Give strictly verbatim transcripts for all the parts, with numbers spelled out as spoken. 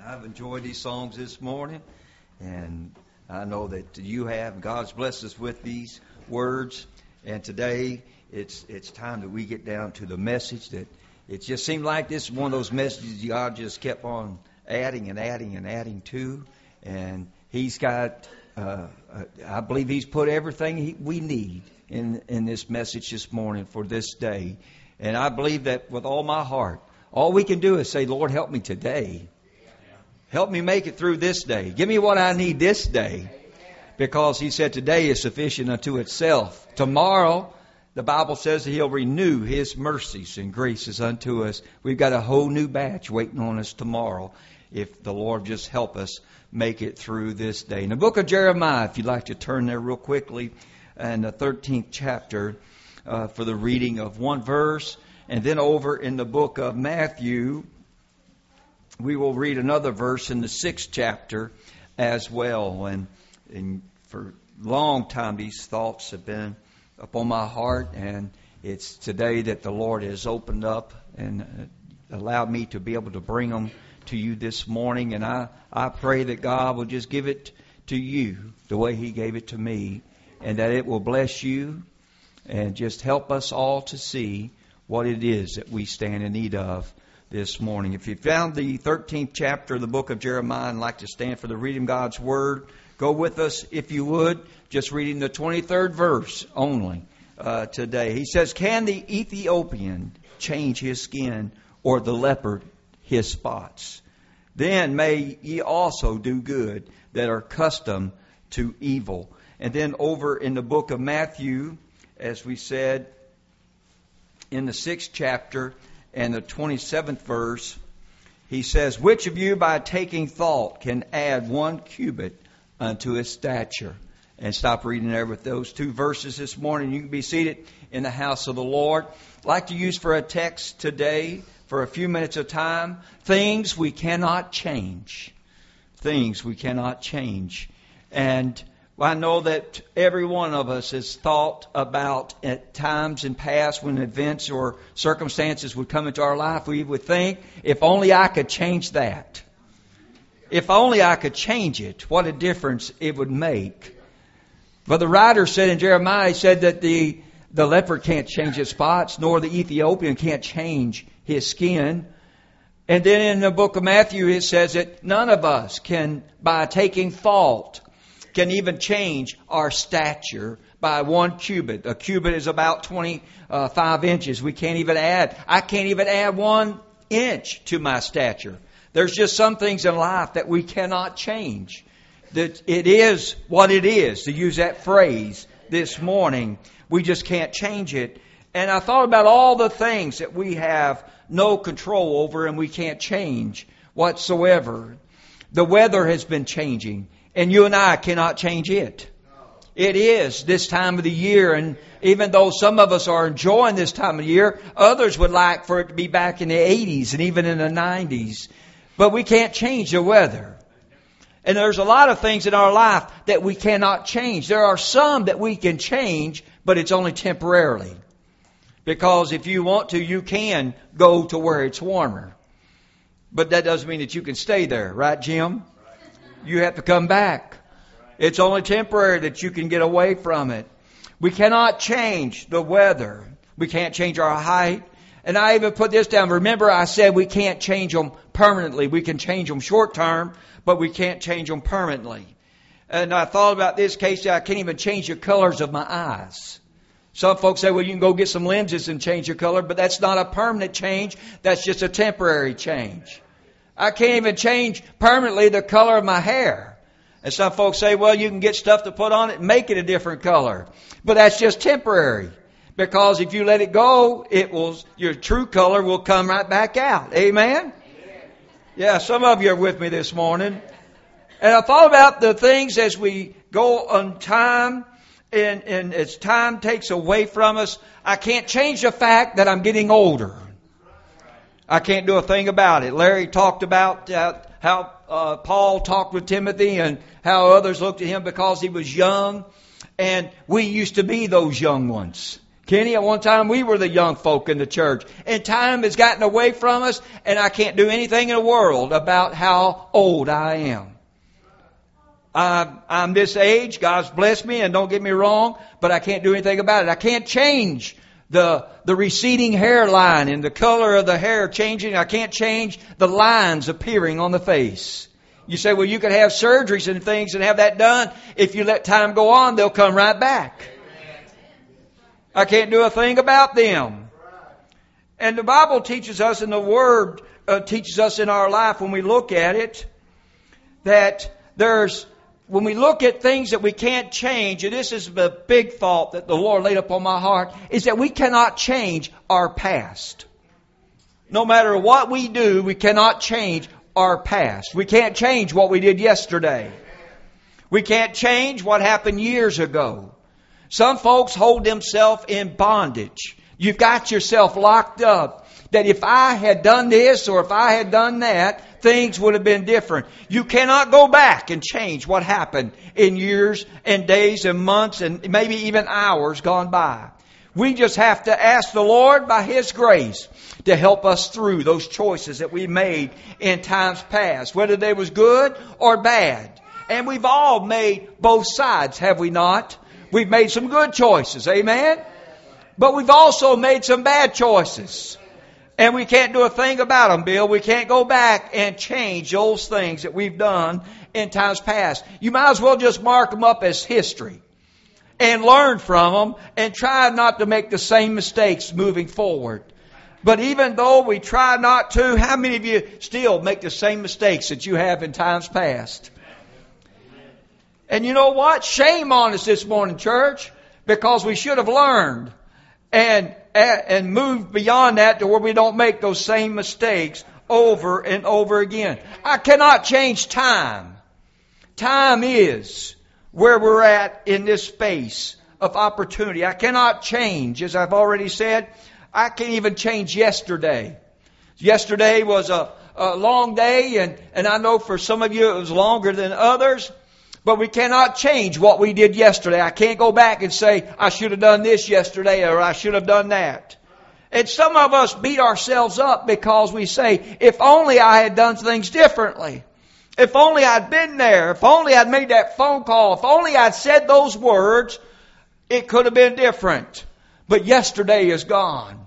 I've enjoyed these songs this morning, and I know that you have. God's blessed us with these words, and today it's it's time that we get down to the message. That it just seemed like this is one of those messages God just kept on adding and adding and adding to, and He's got. Uh, I believe He's put everything he, we need in in this message this morning for this day, and I believe that with all my heart. All we can do is say, Lord, help me today. Help me make it through this day. Give me what I need this day. Because He said today is sufficient unto itself. Tomorrow, the Bible says that He'll renew His mercies and graces unto us. We've got a whole new batch waiting on us tomorrow if the Lord just help us make it through this day. In the book of Jeremiah, if you'd like to turn there real quickly, and the thirteenth chapter uh, for the reading of one verse. And then over in the book of Matthew, we will read another verse in the sixth chapter as well. And, and for a long time, these thoughts have been upon my heart. And it's today that the Lord has opened up and allowed me to be able to bring them to you this morning. And I, I pray that God will just give it to you the way He gave it to me. And that it will bless you and just help us all to see what it is that we stand in need of this morning. If you found the thirteenth chapter of the book of Jeremiah and like to stand for the reading of God's Word, go with us if you would, just reading the twenty-third verse only uh, today. He says, "Can the Ethiopian change his skin, or the leopard his spots? Then may ye also do good that are accustomed to evil." And then over in the book of Matthew, as we said, in the sixth chapter and the twenty-seventh verse, he says, "Which of you by taking thought can add one cubit unto his stature?" And stop reading there with those two verses this morning. You can be seated in the house of the Lord. I'd like to use for a text today, for a few minutes of time, things we cannot change. Things we cannot change. And I know that every one of us has thought about at times in past when events or circumstances would come into our life, we would think, if only I could change that. If only I could change it, what a difference it would make. But the writer said in Jeremiah, he said that the, the leopard can't change his spots, nor the Ethiopian can't change his skin. And then in the book of Matthew, it says that none of us can, by taking thought, can even change our stature by one cubit. A cubit is about twenty-five inches. We can't even add. I can't even add one inch to my stature. There's just some things in life that we cannot change. That it is what it is, to use that phrase this morning. We just can't change it. And I thought about all the things that we have no control over and we can't change whatsoever. The weather has been changing. And you and I cannot change it. It is this time of the year. And even though some of us are enjoying this time of the year, others would like for it to be back in the eighties and even in the nineties. But we can't change the weather. And there's a lot of things in our life that we cannot change. There are some that we can change, but it's only temporarily. Because if you want to, you can go to where it's warmer. But that doesn't mean that you can stay there. Right, Jim? You have to come back. It's only temporary that you can get away from it. We cannot change the weather. We can't change our height. And I even put this down. Remember, I said we can't change them permanently. We can change them short term, but we can't change them permanently. And I thought about this case. I can't even change the colors of my eyes. Some folks say, well, you can go get some lenses and change your color, but that's not a permanent change. That's just a temporary change. I can't even change permanently the color of my hair. And some folks say, well, you can get stuff to put on it and make it a different color. But that's just temporary. Because if you let it go, it will, your true color will come right back out. Amen? Yeah, some of you are with me this morning. And I thought about the things as we go on time and, and as time takes away from us. I can't change the fact that I'm getting older. I can't do a thing about it. Larry talked about uh, how uh, Paul talked with Timothy and how others looked at him because he was young. And we used to be those young ones. Kenny, at one time we were the young folk in the church. And time has gotten away from us, and I can't do anything in the world about how old I am. I'm, I'm this age. God's blessed me, and don't get me wrong, but I can't do anything about it. I can't change the, the receding hairline and the color of the hair changing. I can't change the lines appearing on the face. You say, well, you could have surgeries and things and have that done. If you let time go on, they'll come right back. I can't do a thing about them. And the Bible teaches us, and the Word uh, teaches us in our life when we look at it, that there's, when we look at things that we can't change, and this is the big thought that the Lord laid upon my heart, is that we cannot change our past. No matter what we do, we cannot change our past. We can't change what we did yesterday. We can't change what happened years ago. Some folks hold themselves in bondage. You've got yourself locked up. That if I had done this or if I had done that, things would have been different. You cannot go back and change what happened in years and days and months and maybe even hours gone by. We just have to ask the Lord by His grace to help us through those choices that we made in times past, whether they was good or bad. And we've all made both sides, have we not? We've made some good choices, amen? But we've also made some bad choices. And we can't do a thing about them, Bill. We can't go back and change those things that we've done in times past. You might as well just mark them up as history and learn from them and try not to make the same mistakes moving forward. But even though we try not to, how many of you still make the same mistakes that you have in times past? And you know what? Shame on us this morning, church, because we should have learned and and moved beyond that to where we don't make those same mistakes over and over again. I cannot change time. Time is where we're at in this space of opportunity. I cannot change, as I've already said. I can't even change yesterday. Yesterday was a, a long day, and, and I know for some of you it was longer than others. But we cannot change what we did yesterday. I can't go back and say, I should have done this yesterday or I should have done that. And some of us beat ourselves up because we say, if only I had done things differently. If only I'd been there. If only I'd made that phone call. If only I'd said those words, it could have been different. But yesterday is gone.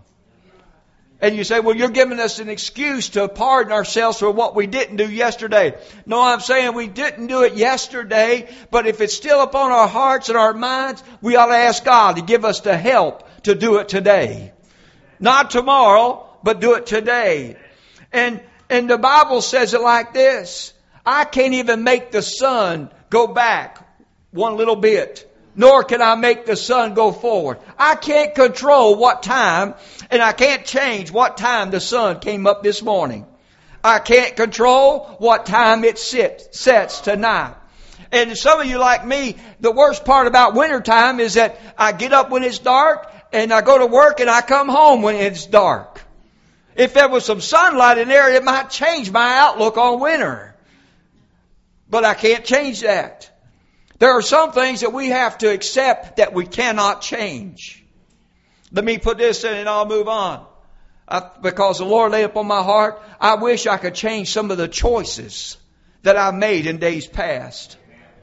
And you say, well, you're giving us an excuse to pardon ourselves for what we didn't do yesterday. No, I'm saying we didn't do it yesterday, but if it's still upon our hearts and our minds, we ought to ask God to give us the help to do it today. Not tomorrow, but do it today. And, and the Bible says it like this. I can't even make the sun go back one little bit. Nor can I make the sun go forward. I can't control what time, and I can't change what time the sun came up this morning. I can't control what time it sits, sets tonight. And some of you like me, the worst part about wintertime is that I get up when it's dark, and I go to work, and I come home when it's dark. If there was some sunlight in there, it might change my outlook on winter. But I can't change that. There are some things that we have to accept that we cannot change. Let me put this in and I'll move on. I, because the Lord laid upon my heart, I wish I could change some of the choices that I made in days past.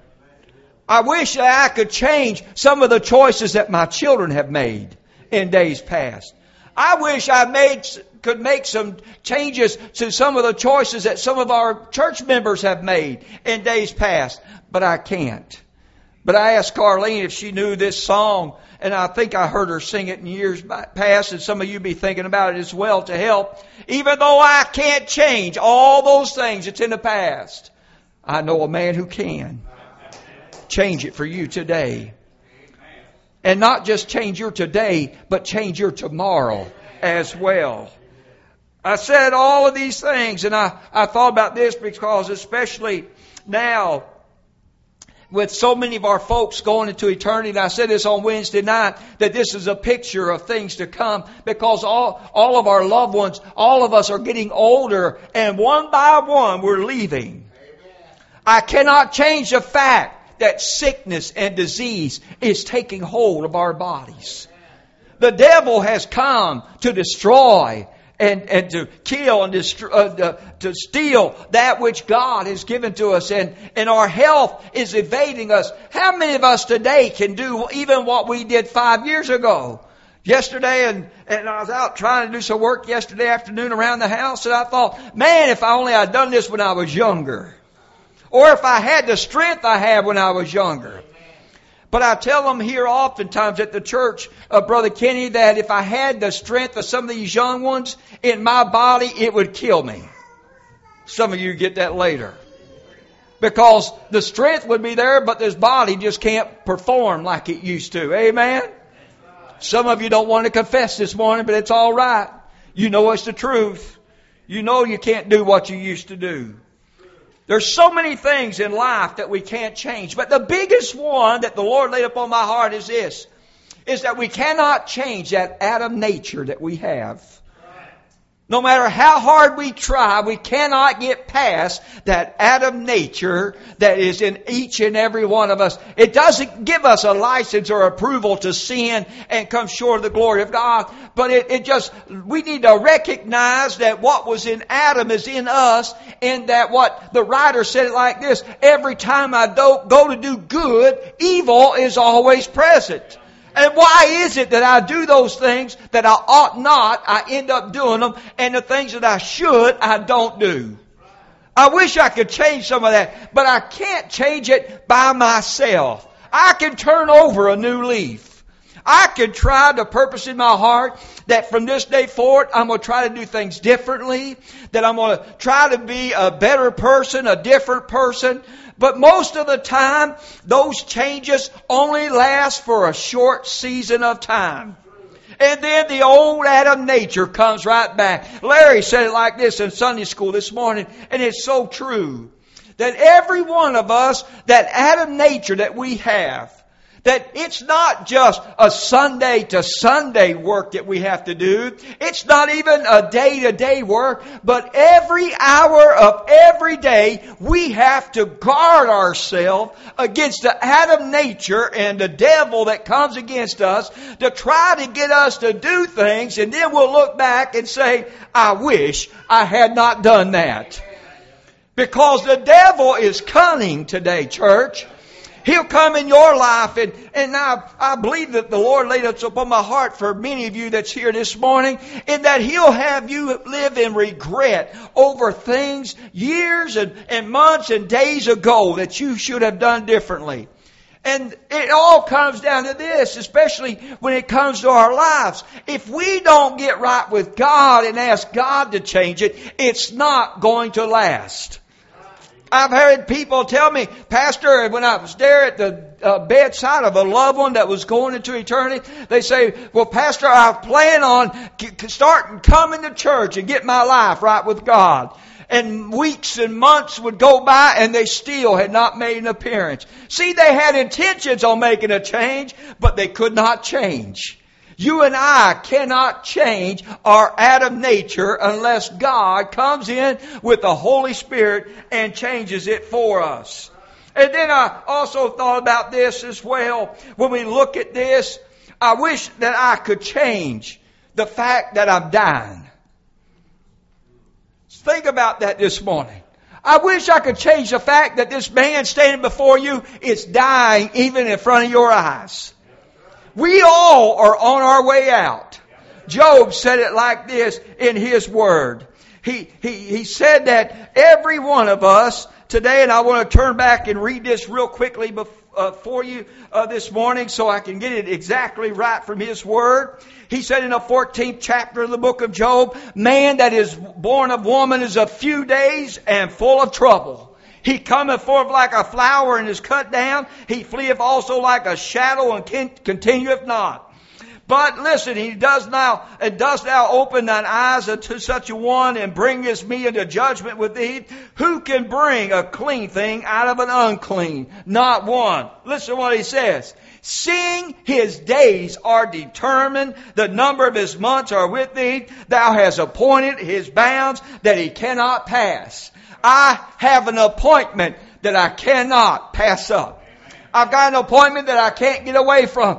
I wish that I could change some of the choices that my children have made in days past. I wish I made could make some changes to some of the choices that some of our church members have made in days past. But I can't. But I asked Carlene if she knew this song, and I think I heard her sing it in years past, and some of you be thinking about it as well to help. Even though I can't change all those things that's in the past, I know a man who can change it for you today. And not just change your today, but change your tomorrow as well. I said all of these things, and I, I thought about this because especially now, with so many of our folks going into eternity, and I said this on Wednesday night, that this is a picture of things to come, because all, all of our loved ones, all of us are getting older, and one by one we're leaving. Amen. I cannot change the fact that sickness and disease is taking hold of our bodies. The devil has come to destroy and, and to kill and destroy, uh, to steal that which God has given to us. And, and our health is evading us. How many of us today can do even what we did five years ago? Yesterday, and, and I was out trying to do some work yesterday afternoon around the house, and I thought, man, if I only had done this when I was younger. Or if I had the strength I had when I was younger. But I tell them here oftentimes at the church, uh, Brother Kenny, that if I had the strength of some of these young ones in my body, it would kill me. Some of you get that later. Because the strength would be there, but this body just can't perform like it used to. Amen? Some of you don't want to confess this morning, but it's all right. You know it's the truth. You know you can't do what you used to do. There's so many things in life that we can't change. But the biggest one that the Lord laid upon my heart is this, is that we cannot change that Adam nature that we have. No matter how hard we try, we cannot get past that Adam nature that is in each and every one of us. It doesn't give us a license or approval to sin and come short of the glory of God. But it, it just, we need to recognize that what was in Adam is in us, and that what the writer said it like this, every time I do, go to do good, evil is always present. And why is it that I do those things that I ought not, I end up doing them, and the things that I should, I don't do? I wish I could change some of that, but I can't change it by myself. I can turn over a new leaf. I can try to purpose in my heart that from this day forward, I'm going to try to do things differently, that I'm going to try to be a better person, a different person. But most of the time, those changes only last for a short season of time. And then the old Adam nature comes right back. Larry said it like this in Sunday school this morning, and it's so true. That every one of us, that Adam nature that we have, that it's not just a Sunday to Sunday work that we have to do. It's not even a day to day work. But every hour of every day, we have to guard ourselves against the Adam nature and the devil that comes against us to try to get us to do things. And then we'll look back and say, I wish I had not done that. Because the devil is cunning today, church. He'll come in your life, and, and I, I believe that the Lord laid it upon my heart for many of you that's here this morning, in that He'll have you live in regret over things years and, and months and days ago that you should have done differently. And it all comes down to this, especially when it comes to our lives. If we don't get right with God and ask God to change it, it's not going to last. I've heard people tell me, Pastor, when I was there at the uh, bedside of a loved one that was going into eternity, they say, well, Pastor, I plan on starting coming to church and get my life right with God. And weeks and months would go by and they still had not made an appearance. See, they had intentions on making a change, but they could not change. You and I cannot change our Adam nature unless God comes in with the Holy Spirit and changes it for us. And then I also thought about this as well. When we look at this, I wish that I could change the fact that I'm dying. Think about that this morning. I wish I could change the fact that this man standing before you is dying even in front of your eyes. We all are on our way out. Job said it like this in his word. He, he, he said that every one of us today, and I want to turn back and read this real quickly before, uh, for you uh, this morning so I can get it exactly right from his word. He said in the fourteenth chapter of the book of Job, man that is born of woman is of few days and full of trouble. He cometh forth like a flower and is cut down. He fleeth also like a shadow and continueth not. But listen, he does now, and dost thou open thine eyes unto such a one and bringest me into judgment with thee? Who can bring a clean thing out of an unclean? Not one. Listen to what he says. Seeing his days are determined, the number of his months are with thee. Thou hast appointed his bounds that he cannot pass. I have an appointment that I cannot pass up. I've got an appointment that I can't get away from.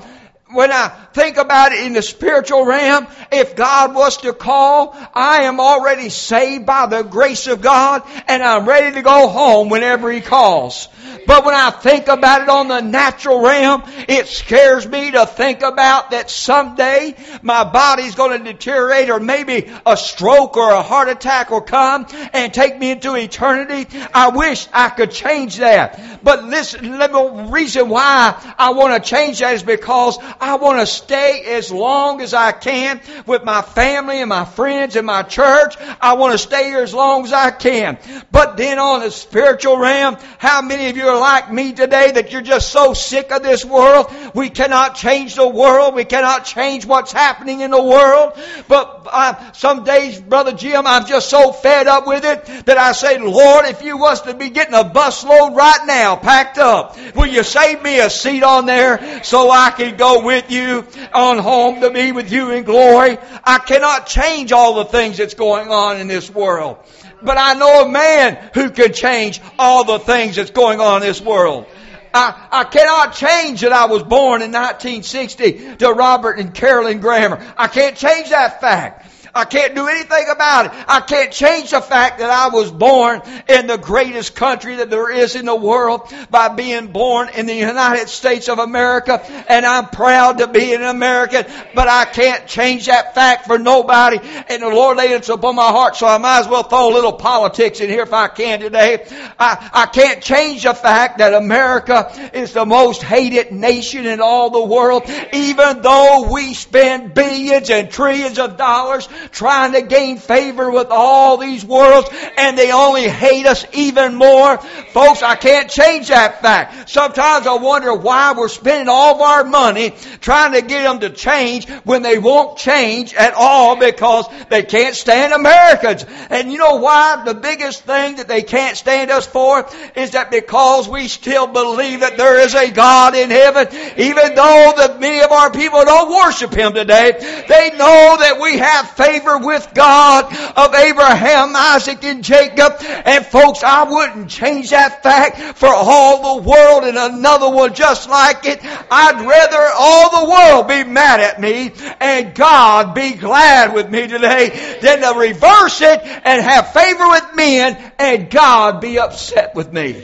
when I think about it in the spiritual realm, if God was to call, I am already saved by the grace of God, and I'm ready to go home whenever He calls. But when I think about it on the natural realm, it scares me to think about that someday my body's going to deteriorate, or maybe a stroke or a heart attack will come and take me into eternity. I wish I could change that. But listen, the reason why I want to change that is because I want to stay as long as I can with my family and my friends and my church. I want to stay here as long as I can. But then on the spiritual realm, how many of you are like me today that you're just so sick of this world? We cannot change the world. We cannot change what's happening in the world. But uh, some days, Brother Jim, I'm just so fed up with it that I say, Lord, if you was to be getting a busload right now packed up, will you save me a seat on there so I can go with you on home to be with you in glory? I cannot change all the things that's going on in this world. But I know a man who can change all the things that's going on in this world. I, I cannot change that I was born in nineteen sixty to Robert and Carolyn Grammer. I can't change that fact. I can't do anything about it. I can't change the fact that I was born in the greatest country that there is in the world by being born in the United States of America. And I'm proud to be an American, but I can't change that fact for nobody. And the Lord laid it upon my heart, so I might as well throw a little politics in here if I can today. I, I can't change the fact that America is the most hated nation in all the world, even though we spend billions and trillions of dollars trying to gain favor with all these worlds, and they only hate us even more. Folks, I can't change that fact. Sometimes I wonder why we're spending all of our money trying to get them to change when they won't change at all because they can't stand Americans. And you know why? The biggest thing that they can't stand us for is that because we still believe that there is a God in heaven, even though that many of our people don't worship Him today, they know that we have favor with God of Abraham, Isaac, and Jacob. And folks, I wouldn't change that fact for all the world and another one just like it. I'd rather all the world be mad at me and God be glad with me today than to reverse it and have favor with men and God be upset with me.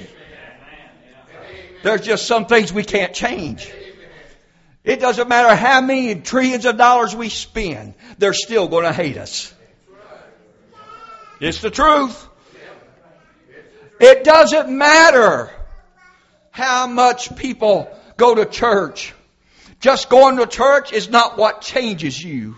There's just some things we can't change. It doesn't matter how many trillions of dollars we spend, they're still going to hate us. It's the truth. It doesn't matter how much people go to church. Just going to church is not what changes you.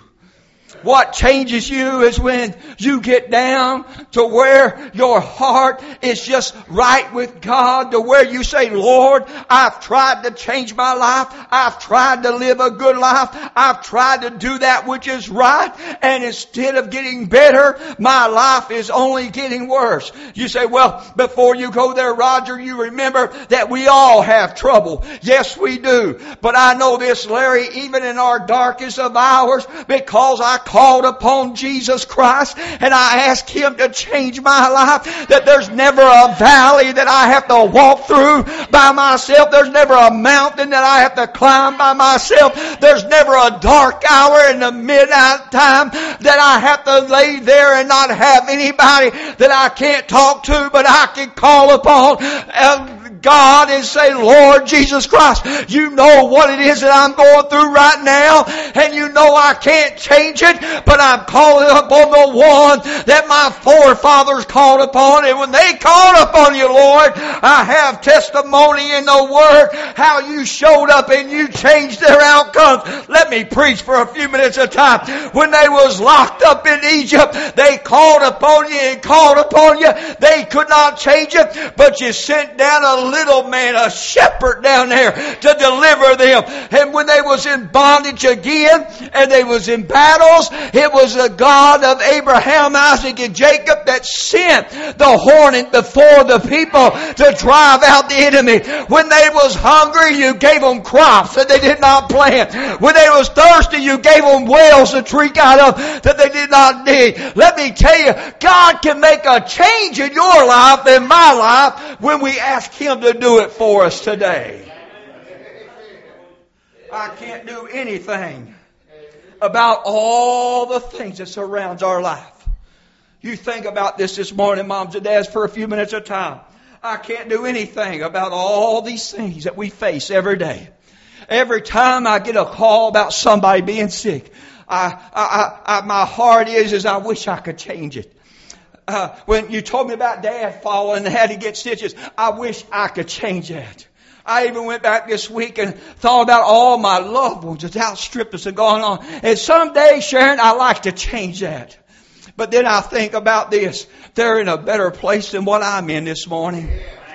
What changes you is when you get down to where your heart is just right with God, to where you say, Lord, I've tried to change my life. I've tried to live a good life. I've tried to do that which is right. And instead of getting better, my life is only getting worse. You say, well, before you go there, Roger, you remember that we all have trouble. Yes, we do. But I know this, Larry, even in our darkest of hours, because I called upon Jesus Christ and I asked Him to change my life, that there's never a valley that I have to walk through by myself. There's never a mountain that I have to climb by myself. There's never a dark hour in the midnight time that I have to lay there and not have anybody that I can't talk to, but I can call upon uh, God and say, Lord Jesus Christ, you know what it is that I'm going through right now, and you know I can't change it, but I'm calling upon the one that my forefathers called upon. And when they called upon you, Lord, I have testimony in the Word how you showed up and you changed their outcomes. Let me preach for a few minutes at a time. When they was locked up in Egypt, they called upon you and called upon you. They could not change it, but you sent down a little man, a shepherd down there to deliver them. And when they was in bondage again and they was in battles, it was the God of Abraham, Isaac, and Jacob that sent the hornet before the people to drive out the enemy. When they was hungry, you gave them crops that they did not plant. When they was thirsty, you gave them wells to drink out of that they did not need. Let me tell you, God can make a change in your life and my life when we ask Him to do it for us today. I can't do anything about all the things that surrounds our life. You think about this this morning, moms and dads, for a few minutes at a time. I can't do anything about all these things that we face every day. Every time I get a call about somebody being sick, I, I, I, my heart is, is I wish I could change it. Uh, when you told me about Dad falling and had to get stitches, I wish I could change that. I even went back this week and thought about all my loved ones that's outstripped us and gone on. And someday, Sharon, I'd like to change that. But then I think about this. They're in a better place than what I'm in this morning.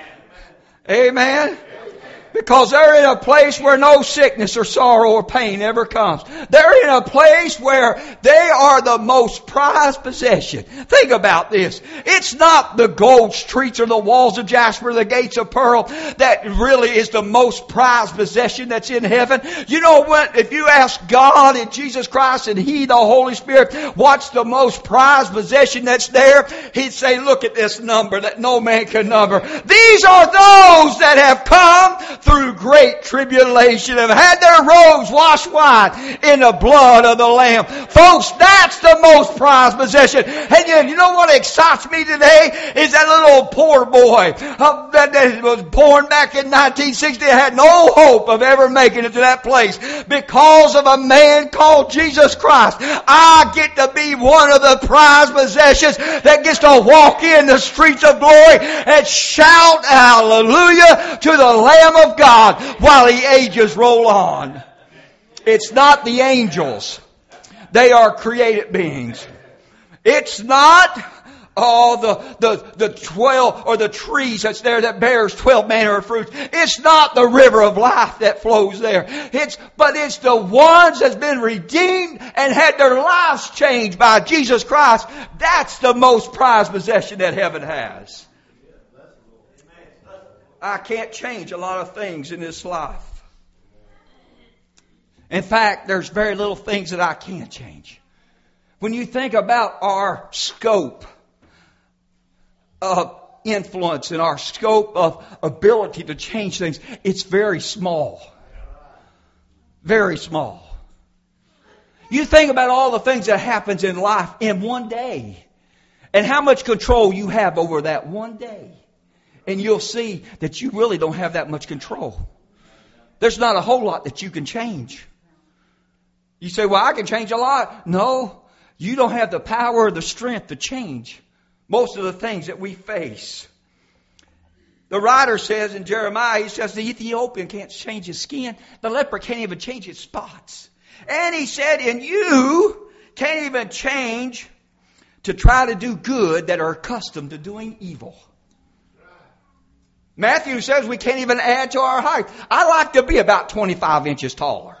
Amen. Because they're in a place where no sickness or sorrow or pain ever comes. They're in a place where they are the most prized possession. Think about this. It's not the gold streets or the walls of jasper, the gates of pearl that really is the most prized possession that's in heaven. You know what? If you ask God and Jesus Christ and He, the Holy Spirit, what's the most prized possession that's there? He'd say, look at this number that no man can number. These are those that have come through great tribulation, have had their robes washed white in the blood of the Lamb. Folks, that's the most prized possession. And you, you know what excites me today? Is that little poor boy uh, that, that was born back in nineteen sixty, had no hope of ever making it to that place. Because of a man called Jesus Christ, I get to be one of the prized possessions that gets to walk in the streets of glory and shout hallelujah to the Lamb of God while the ages roll on. It's not the angels. They are created beings. It's not all the, the, the twelve or the trees that's there that bears twelve manner of fruits. It's not the river of life that flows there. It's, but it's the ones that's been redeemed and had their lives changed by Jesus Christ. That's the most prized possession that heaven has. I can't change a lot of things in this life. In fact, there's very little things that I can change. When you think about our scope of influence and our scope of ability to change things, it's very small. Very small. You think about all the things that happens in life in one day and how much control you have over that one day. And you'll see that you really don't have that much control. There's not a whole lot that you can change. You say, well, I can change a lot. No, you don't have the power or the strength to change most of the things that we face. The writer says in Jeremiah, he says, the Ethiopian can't change his skin. The leper can't even change his spots. And he said, and you can't even change to try to do good that are accustomed to doing evil. Matthew says we can't even add to our height. I like to be about twenty-five inches taller.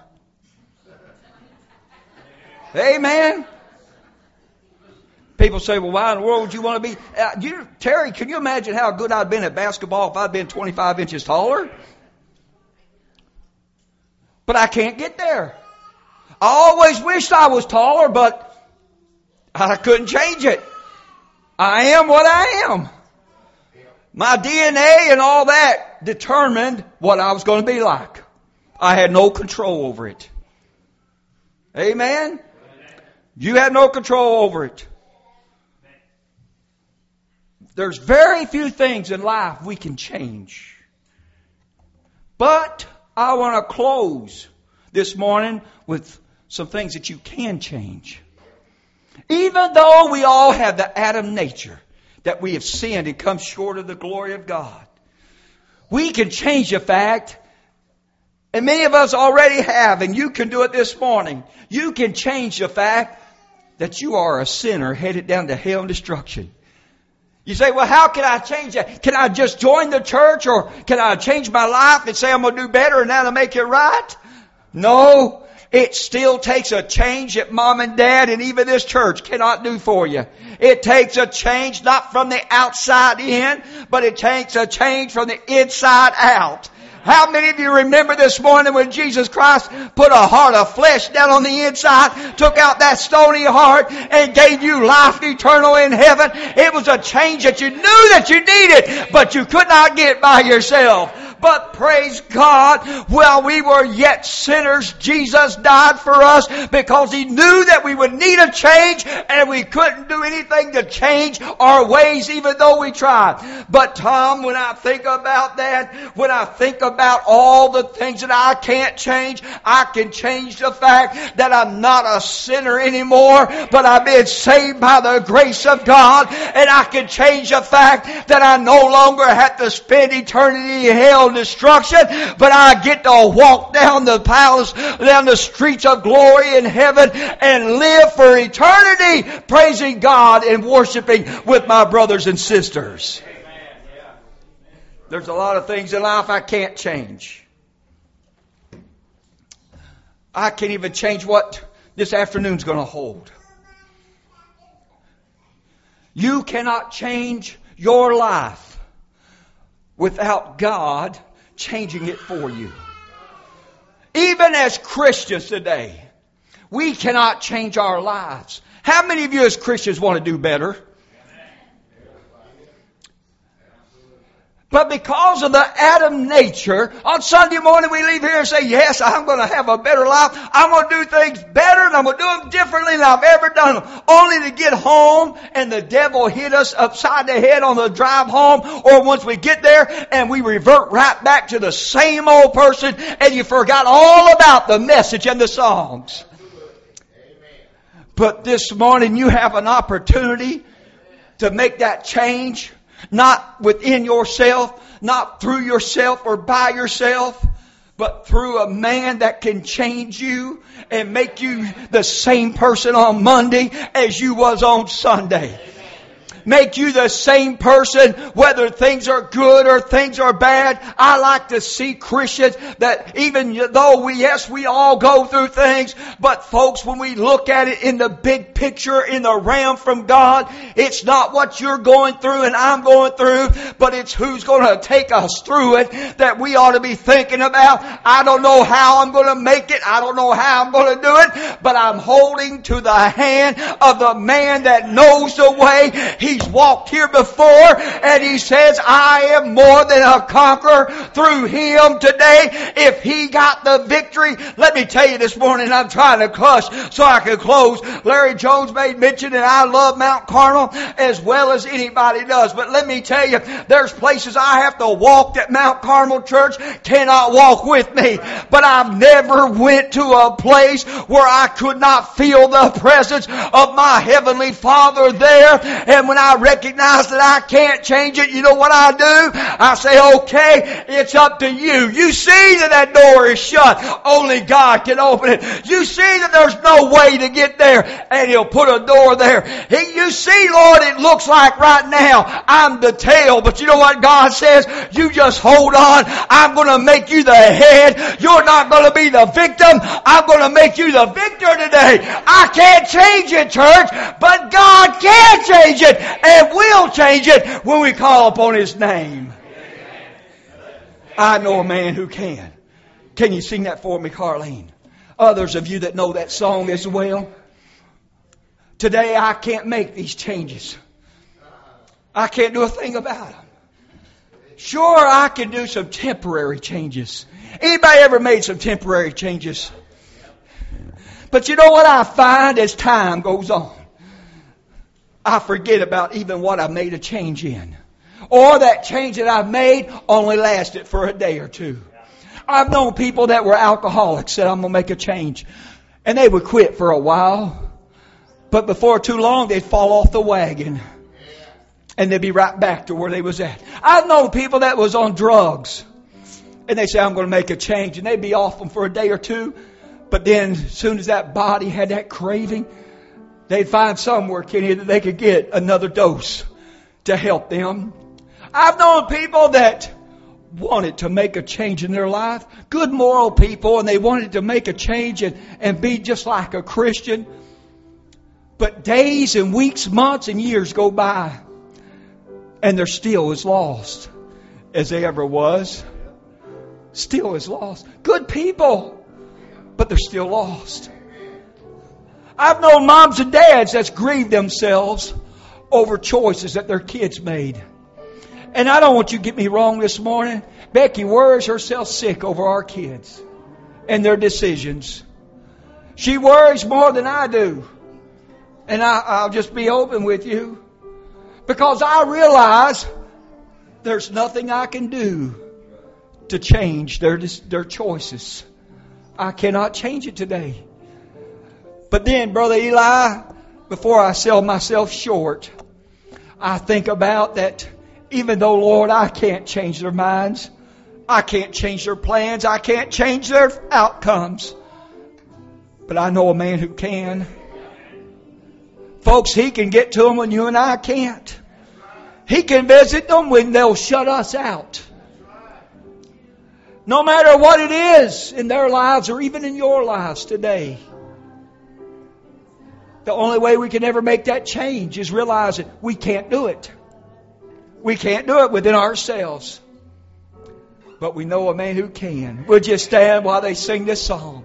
Amen. People say, well, why in the world would you want to be? Uh, you, Terry, can you imagine how good I'd been at basketball if I'd been twenty-five inches taller? But I can't get there. I always wished I was taller, but I couldn't change it. I am what I am. My D N A and all that determined what I was going to be like. I had no control over it. Amen? You had no control over it. There's very few things in life we can change. But I want to close this morning with some things that you can change. Even though we all have the Adam nature, that we have sinned and come short of the glory of God, we can change the fact, and many of us already have, and you can do it this morning. You can change the fact that you are a sinner headed down to hell and destruction. You say, well, how can I change that? Can I just join the church, or can I change my life and say I'm going to do better and that'll make it right? No. It still takes a change that mom and dad and even this church cannot do for you. It takes a change not from the outside in, but it takes a change from the inside out. How many of you remember this morning when Jesus Christ put a heart of flesh down on the inside, took out that stony heart, and gave you life eternal in heaven? It was a change that you knew that you needed, but you could not get by yourself. But praise God, while we were yet sinners, Jesus died for us because He knew that we would need a change, and we couldn't do anything to change our ways even though we tried. But Tom, when I think about that, when I think about all the things that I can't change, I can change the fact that I'm not a sinner anymore, but I've been saved by the grace of God. And I can change the fact that I no longer have to spend eternity in hell and destruction, but I get to walk down the palace, down the streets of glory in heaven and live for eternity, praising God and worshiping with my brothers and sisters. There's a lot of things in life I can't change. I can't even change what this afternoon's going to hold. You cannot change your life without God changing it for you. Even as Christians today, we cannot change our lives. How many of you as Christians want to do better? But because of the Adam nature, on Sunday morning we leave here and say, yes, I'm going to have a better life. I'm going to do things better and I'm going to do them differently than I've ever done them. Only to get home and the devil hit us upside the head on the drive home, or once we get there and we revert right back to the same old person and you forgot all about the message and the songs. But this morning you have an opportunity to make that change. Not within yourself, not through yourself or by yourself, but through a man that can change you and make you the same person on Monday as you was on Sunday. Make you the same person whether things are good or things are bad. I like to see Christians that even though we, yes, we all go through things, but folks, when we look at it in the big picture, in the realm from God, it's not what you're going through and I'm going through, but it's who's going to take us through it that we ought to be thinking about. I don't know how I'm going to make it. I don't know how I'm going to do it, but I'm holding to the hand of the man that knows the way. He He's walked here before, and He says, I am more than a conqueror through Him today. If He got the victory, let me tell you this morning, I'm trying to clutch so I can close. Larry Jones made mention that I love Mount Carmel as well as anybody does. But let me tell you, there's places I have to walk that Mount Carmel Church cannot walk with me. But I've never went to a place where I could not feel the presence of my Heavenly Father there. And when I I recognize that I can't change it, you know what I do? I say, okay, it's up to you. You see that that door is shut. Only God can open it. You see that there's no way to get there, and He'll put a door there. He, you see, Lord, it looks like right now I'm the tail, but you know what God says? You just hold on. I'm going to make you the head. You're not going to be the victim. I'm going to make you the victor today. I can't change it, church, but God can change it. And we'll change it when we call upon His name. I know a man who can. Can you sing that for me, Carlene? Others of you that know that song as well. Today I can't make these changes. I can't do a thing about them. Sure, I can do some temporary changes. Anybody ever made some temporary changes? But you know what I find as time goes on? I forget about even what I made a change in. Or that change that I've made only lasted for a day or two. I've known people that were alcoholics said, I'm going to make a change. And they would quit for a while. But before too long, they'd fall off the wagon. And they'd be right back to where they was at. I've known people that was on drugs. And they say, I'm going to make a change. And they'd be off them for a day or two. But then as soon as that body had that craving, they'd find somewhere, Kenny, that they could get another dose to help them. I've known people that wanted to make a change in their life. Good moral people, and they wanted to make a change and, and be just like a Christian. But days and weeks, months and years go by, and they're still as lost as they ever was. Still as lost. Good people, but they're still lost. I've known moms and dads that's grieved themselves over choices that their kids made. And I don't want you to get me wrong this morning. Becky worries herself sick over our kids and their decisions. She worries more than I do. And I, I'll just be open with you. Because I realize there's nothing I can do to change their, their choices. I cannot change it today. But then, Brother Eli, before I sell myself short, I think about that even though, Lord, I can't change their minds, I can't change their plans, I can't change their outcomes, but I know a man who can. Folks, He can get to them when you and I can't. He can visit them when they'll shut us out. No matter what it is in their lives or even in your lives today. The only way we can ever make that change is realize that we can't do it. We can't do it within ourselves. But we know a man who can. We'll just stand while they sing this song.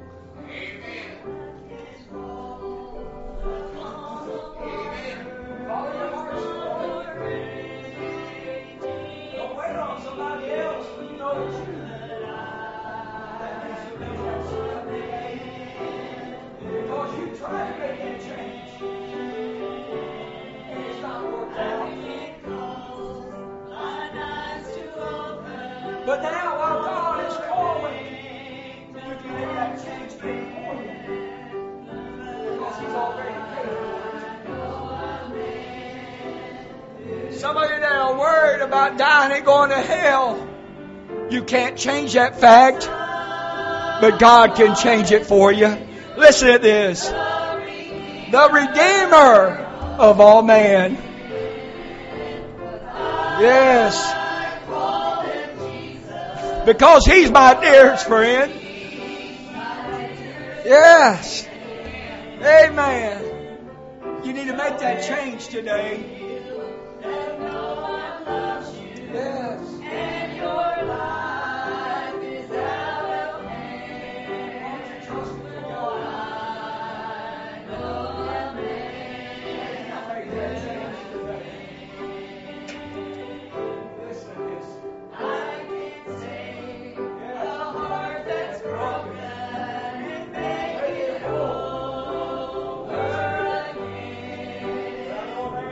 But now our God is calling. You can make that change for you. Because He's already paid. Some of you that are worried about dying and going to hell, you can't change that fact. But God can change it for you. Listen to this. The Redeemer of all man. Yes. Because He's my dearest friend. Yes. Amen. You need to make that change today. Yes. And your life is out of hand. Won't you trust in God? I know a man. Make that change today. Listen to this. I can save a heart that's broken and make it whole again. That I know a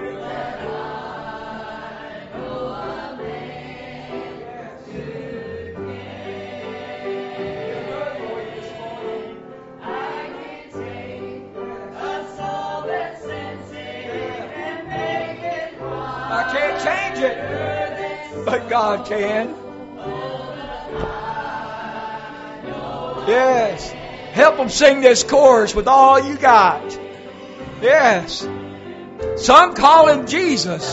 man who can. I can take a soul that's sensitive and make it right. I can't change it, but God can. Yes. Help them sing this chorus with all you got. Yes. Some call Him Jesus.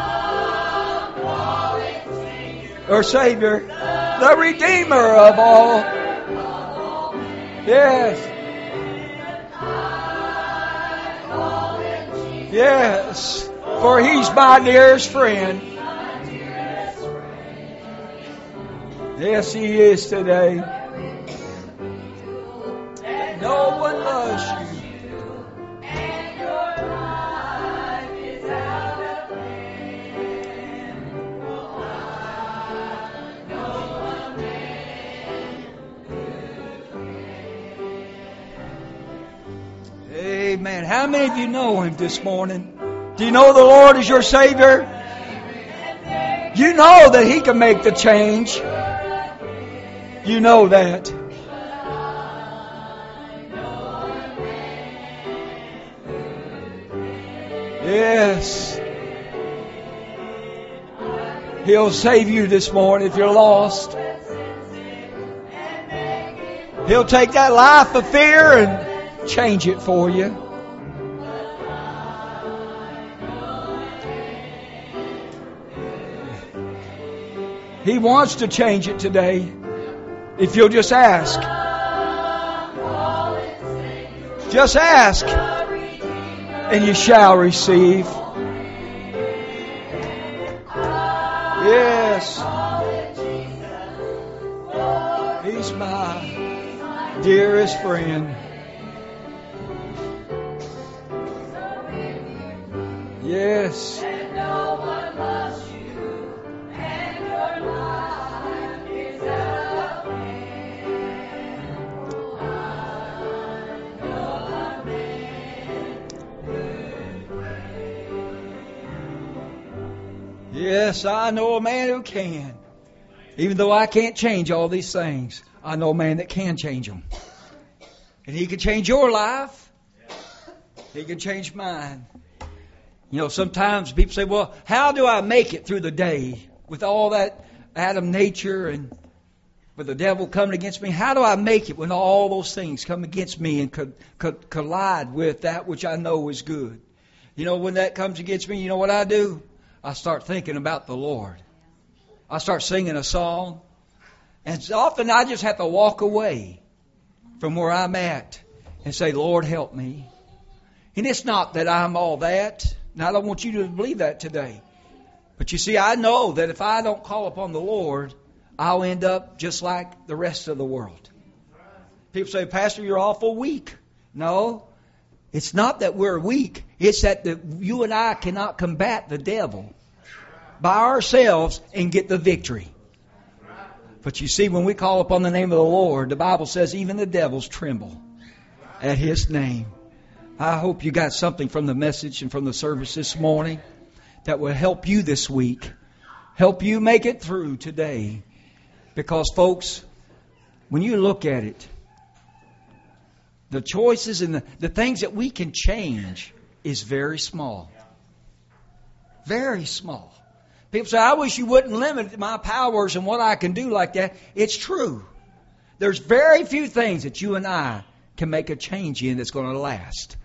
Or Savior. The Redeemer of all. Yes. Yes. For He's my dearest friend. Yes, He is today. No one loves you. And your life is out of hand. Oh, I know a man who can. Amen. How many of you know Him this morning? Do you know the Lord is your Savior? You know that He can make the change. You know that. Yes. He'll save you this morning if you're lost. He'll take that life of fear and change it for you. He wants to change it today. If you'll just ask. Just ask. And you shall receive. Yes. He's my dearest friend. Yes. Yes, I know a man who can. Even though I can't change all these things, I know a man that can change them. And he can change your life. He can change mine. You know, sometimes people say, well, how do I make it through the day with all that Adam nature and with the devil coming against me? How do I make it when all those things come against me and co- co- collide with that which I know is good? You know, when that comes against me, you know what I do? I start thinking about the Lord. I start singing a song. And so often I just have to walk away from where I'm at and say, Lord, help me. And it's not that I'm all that. And I don't want you to believe that today. But you see, I know that if I don't call upon the Lord, I'll end up just like the rest of the world. People say, Pastor, you're awful weak. No, it's not that we're weak. It's that the, you and I cannot combat the devil by ourselves and get the victory. But you see, when we call upon the name of the Lord, the Bible says even the devils tremble at His name. I hope you got something from the message and from the service this morning that will help you this week. Help you make it through today. Because, folks, when you look at it, the choices and the, the things that we can change is very small. Very small. People say, I wish you wouldn't limit my powers and what I can do like that. It's true. There's very few things that you and I can make a change in that's going to last.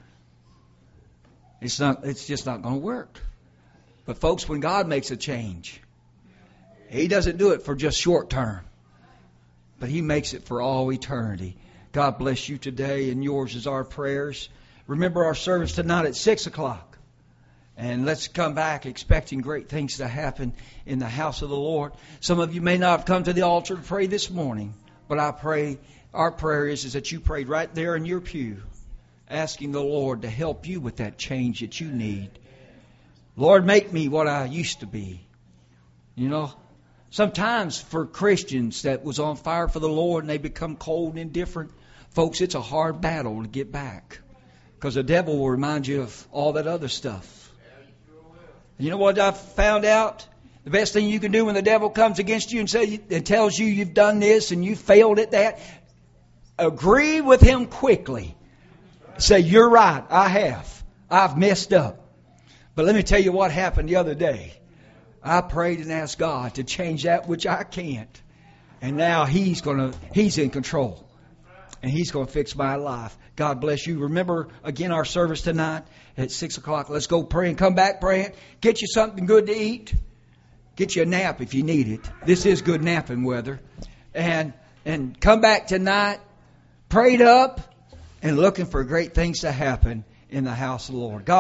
It's not. It's just not going to work. But folks, when God makes a change, He doesn't do it for just short term, but He makes it for all eternity. God bless you today, and yours is our prayers. Remember our service tonight at six o'clock. And let's come back expecting great things to happen in the house of the Lord. Some of you may not have come to the altar to pray this morning, but I pray, our prayer is, is that you prayed right there in your pew, asking the Lord to help you with that change that you need. Lord, make me what I used to be. You know, sometimes for Christians that was on fire for the Lord and they become cold and indifferent, folks, it's a hard battle to get back. Because the devil will remind you of all that other stuff. You know what I found out? The best thing you can do when the devil comes against you and say and tells you you've done this and you failed at that, agree with him quickly. Say, you're right, I have. I've messed up. But let me tell you what happened the other day. I prayed and asked God to change that which I can't. And now He's gonna He's in control. And He's going to fix my life. God bless you. Remember, again, our service tonight at six o'clock. Let's go pray and come back praying. Get you something good to eat. Get you a nap if you need it. This is good napping weather. And and come back tonight, prayed up, and looking for great things to happen in the house of the Lord. God